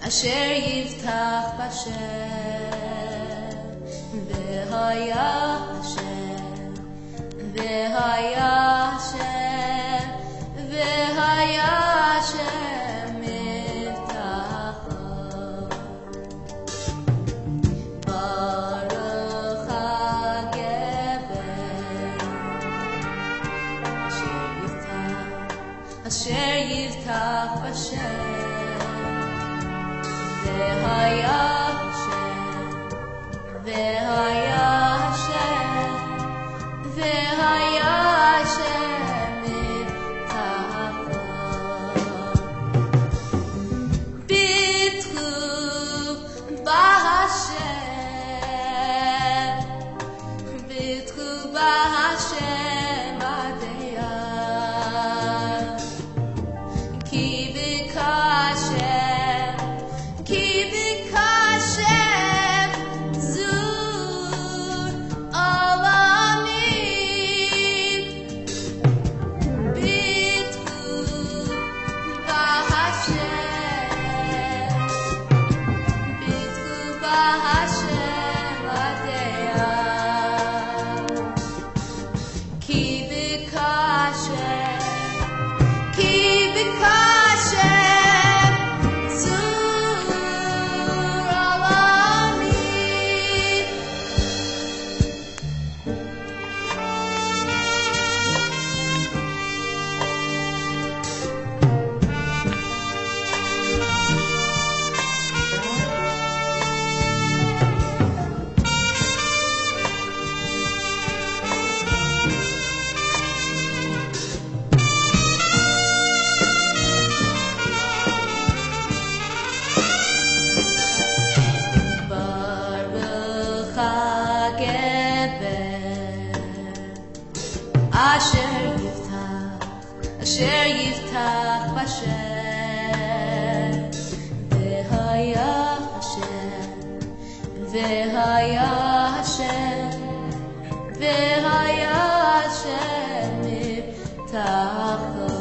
אשר יבטח בשם והיה השם והיה השם והיה השם מבטחו ברוך הגבר אשר יבטח בשם והיה השם והיה השם והיה השם מבטחו בטחו בהשם בטחו בהשם הדיין כי בקשם כי בקשם זור עולמים בטחו בהשם בטחו בהשם הדיין כי בקשם כי בקשם זור עולמים ברוך הגבר אשר יבטח בשם והיה השם והיה השם והיה השם מבטחו